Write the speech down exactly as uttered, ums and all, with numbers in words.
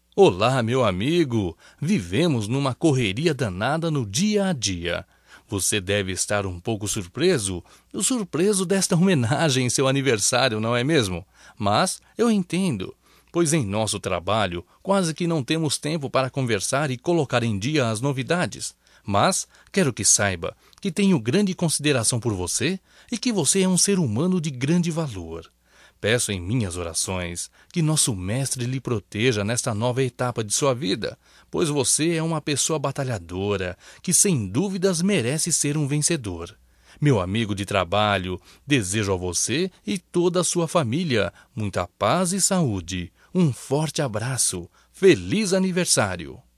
Olá, meu amigo! Vivemos numa correria danada no dia a dia. Você deve estar um pouco surpreso, surpreso desta homenagem em seu aniversário, não é mesmo? Mas eu entendo, pois em nosso trabalho quase que não temos tempo para conversar e colocar em dia as novidades. Mas quero que saiba que tenho grande consideração por você e que você é um ser humano de grande valor. Peço em minhas orações que nosso Mestre lhe proteja nesta nova etapa de sua vida, pois você é uma pessoa batalhadora que sem dúvidas merece ser um vencedor. Meu amigo de trabalho, desejo a você e toda a sua família muita paz e saúde. Um forte abraço. Feliz aniversário!